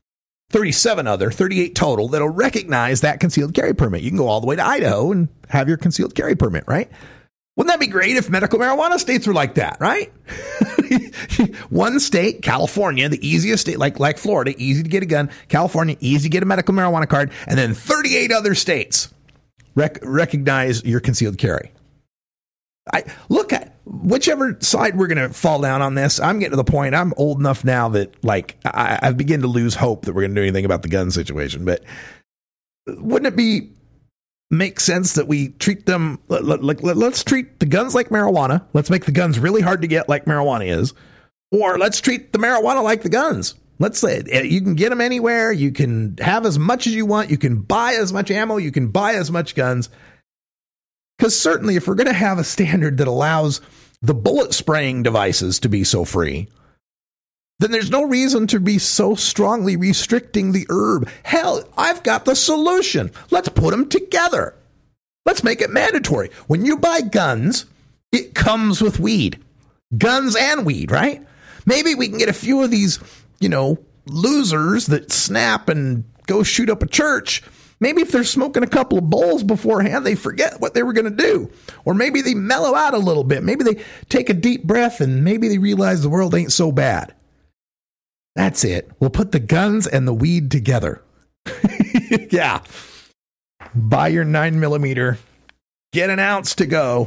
38 total, that'll recognize that concealed carry permit. You can go all the way to Idaho and have your concealed carry permit, right? Wouldn't that be great if medical marijuana states were like that, right? One state, California, the easiest state, like Florida, easy to get a gun. California, easy to get a medical marijuana card. And then 38 other states recognize your concealed carry. Look at whichever side we're going to fall down on this. I'm getting to the point, I'm old enough now that I begin to lose hope that we're going to do anything about the gun situation. But wouldn't it make sense that we treat them let's treat the guns like marijuana. Let's make the guns really hard to get like marijuana is. Or let's treat the marijuana like the guns. Let's say you can get them anywhere. You can have as much as you want. You can buy as much ammo. You can buy as much guns. Because certainly if we're going to have a standard that allows the bullet spraying devices to be so free, then there's no reason to be so strongly restricting the herb. Hell, I've got the solution. Let's put them together. Let's make it mandatory. When you buy guns, it comes with weed. Guns and weed, right? Maybe we can get a few of these, losers that snap and go shoot up a church. Maybe if they're smoking a couple of bowls beforehand, they forget what they were going to do. Or maybe they mellow out a little bit. Maybe they take a deep breath and maybe they realize the world ain't so bad. That's it. We'll put the guns and the weed together. Yeah. Buy your 9mm. Get an ounce to go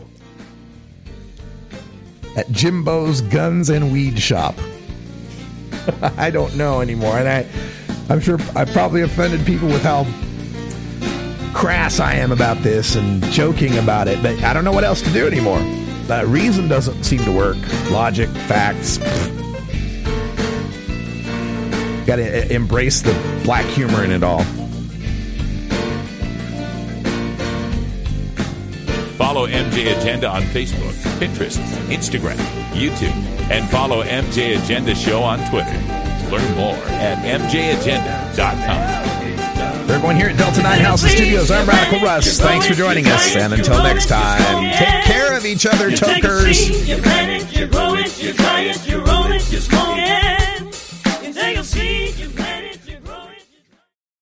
at Jimbo's Guns and Weed Shop. I don't know anymore. And I'm sure I probably offended people with how crass I am about this and joking about it, but I don't know what else to do anymore. Reason doesn't seem to work. Logic, facts. Got to embrace the black humor in it all. Follow MJ Agenda on Facebook, Pinterest, Instagram, YouTube, and follow MJ Agenda Show on Twitter. Learn more at mjagenda.com. For everyone here at Delta 9 House and Studios, I'm Radical Russ. Thanks for joining us, and until next time, take care of each other, tokers. You plant it, you grow it, you try it, you roll it, you smoke it. You take a seed, you